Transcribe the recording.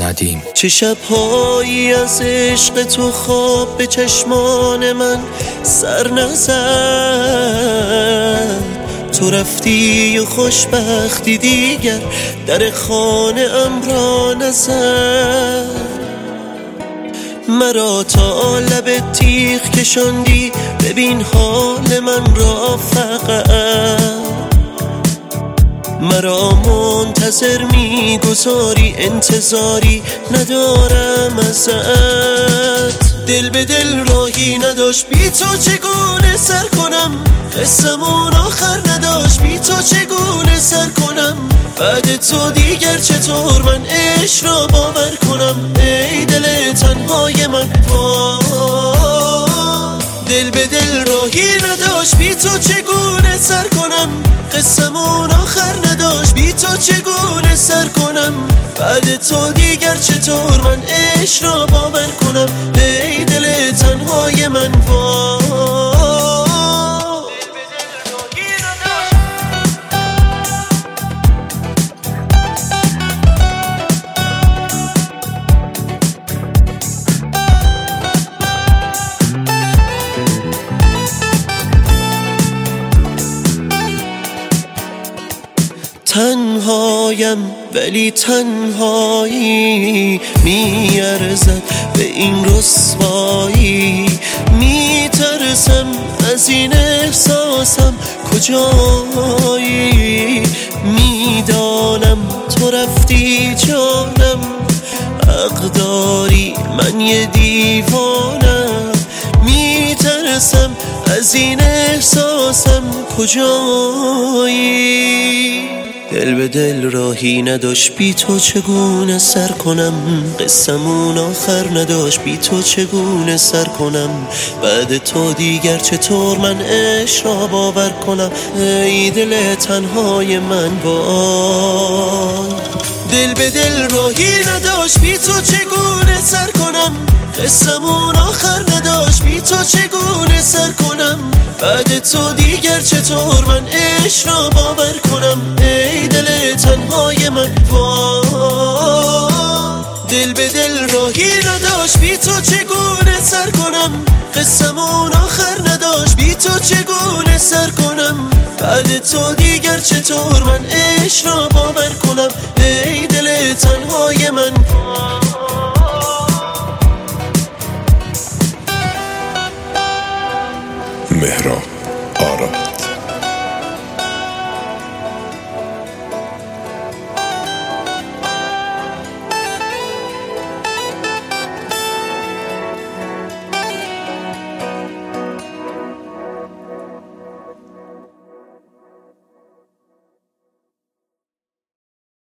ندیم. چه شب‌هایی از عشق تو خواب به چشمان من سر نزد. تو رفتی و خوشبختی دیگر در خانه ام را نزد. مرا تا لب تیغ کشاندی، ببین حال من را فقط. مرا منتظر میگذاری، انتظاری ندارم ازت. دل به دل راهی نداشت، بی تو چگونه سر کنم؟ قصمون آخر نداشت، بی تو چگونه سر کنم؟ بعد تو دیگر چطور من عشق را باور کنم؟ ای دل تنهای من، دل به دل راهی نداشت، بی تو چگونه سر کنم؟ قصمون آخر نداشت، بی تو چگونه سر کنم؟ بعد تو دیگر چطور من عشق را باور کنم؟ ای دل تنهای من، تنهایم ولی تنهایی میارزد به این رسوایی. میترسم از این احساسم کجایی. میدانم تو رفتی جانم، حق داری من یه دیوانم. میترسم از این احساسم کجایی. دل به دل راهی نداشت، بی تو چگونه سر کنم؟ قصمون آخر نداشت، بی تو چگونه سر کنم؟ بعد تو دیگر چطور من عشق را باور کنم؟ ای دل تنهای من، دل به دل راهی نداشت، بی تو چگونه سر کنم؟ قصمون آخر نداشت، بی تو چگونه سر کنم؟ بعد تو دیگر چطور من عشق را باور کنم؟ ای دل تنهای من، دل به دل راهی نداشت، بی تو چگونه سر کنم؟ قصمون آخر نداشت، بی تو چگونه سر کنم؟ بعد تو دیگر چطور من عشق را باور کنم؟ ای دل تنهای من. مهراب